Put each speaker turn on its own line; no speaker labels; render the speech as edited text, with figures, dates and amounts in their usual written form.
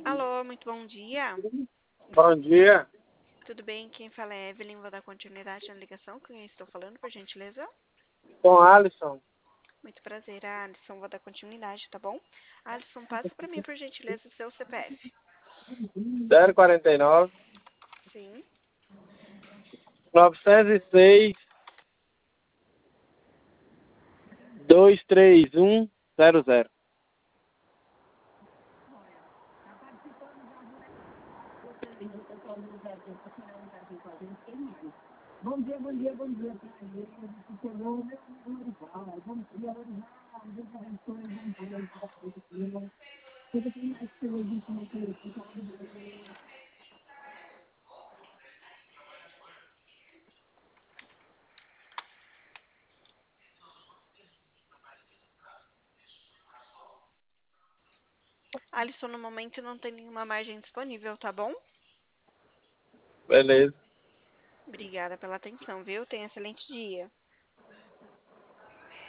Alô, muito bom dia.
Bom dia,
Tudo bem? Quem fala é Evelyn. Vou dar continuidade na ligação. Com quem estou falando, por gentileza?
com Alisson.
Muito prazer, Alisson. Vou dar continuidade, tá bom? Alisson, passa para mim, por gentileza, o seu CPF.
049
Sim.
906 23100.
Alisson, no momento não tem nenhuma margem disponível, tá bom?
Beleza.
Obrigada pela atenção, viu? Tenha um excelente dia.